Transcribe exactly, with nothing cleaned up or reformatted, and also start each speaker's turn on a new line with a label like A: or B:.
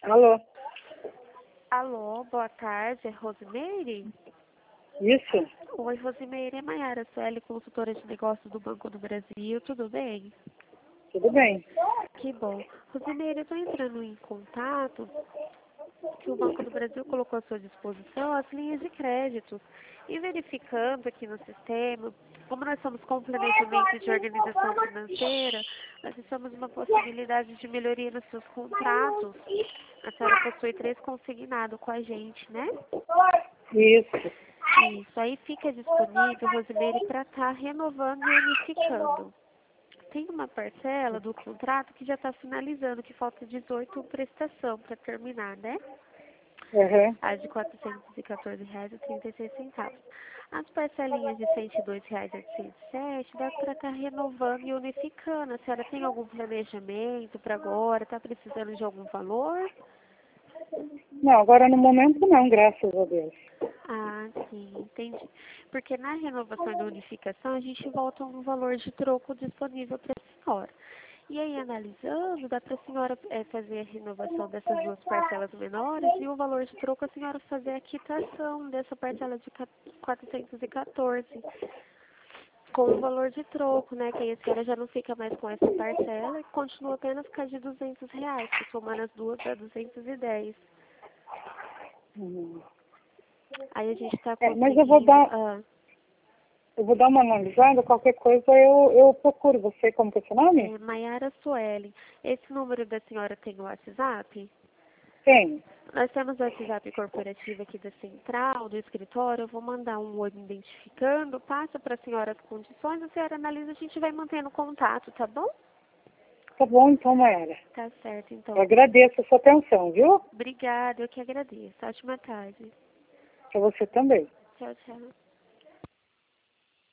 A: Alô?
B: Alô, boa tarde, é Rosimeire?
A: Isso?
B: Oi, Rosimeire, é Maiara Sueli, consultora de negócios do Banco do Brasil, tudo bem?
A: Tudo bem.
B: Que bom. Rosimeire, eu estou entrando em contato que o Banco do Brasil colocou à sua disposição as linhas de crédito e verificando aqui no sistema, como nós somos complementamento de organização financeira, nós temos uma possibilidade de melhoria nos seus contratos. A senhora possui três consignados com a gente, né?
A: Isso.
B: Isso, aí fica disponível, Rosimeire, para estar renovando e unificando. Tem uma parcela do contrato que já está finalizando, que falta dezoito prestação para terminar, né?
A: Uhum.
B: A de quatrocentos e quatorze reais e trinta e seis centavos. As parcelinhas de cento e dois reais e oitocentos e sete dá para estar renovando e unificando. A senhora tem algum planejamento para agora? Está precisando de algum valor?
A: Não, agora no momento não, graças a Deus.
B: Ah, sim, entendi. Porque na renovação e na unificação a gente volta um valor de troco disponível para a senhora. E aí, analisando, dá para a senhora é, fazer a renovação dessas duas parcelas menores e o valor de troco a senhora fazer a quitação dessa parcela de quatrocentos e quatorze com o valor de troco, né? Que aí a senhora já não fica mais com essa parcela e continua apenas com a de duzentos reais, que somando as duas dá duzentos e dez.
A: Uhum.
B: Aí a gente está
A: É,
B: conseguindo...
A: mas eu vou dar,
B: Ah,
A: eu vou dar uma analisada, qualquer coisa eu, eu procuro você. Como que é seu nome?
B: é, Maiara Sueli. Esse número da senhora tem o WhatsApp?
A: Tem.
B: Nós temos o WhatsApp corporativo aqui da central, do escritório. Eu vou mandar um oi me identificando, passa para a senhora as condições, a senhora analisa, a gente vai mantendo contato, tá bom?
A: Tá bom então, Mayara.
B: Tá certo,
A: Eu
B: então.
A: agradeço a sua atenção, viu?
B: Obrigada, eu que agradeço. Ótima tarde.
A: Pra você também.
B: Tchau, tchau.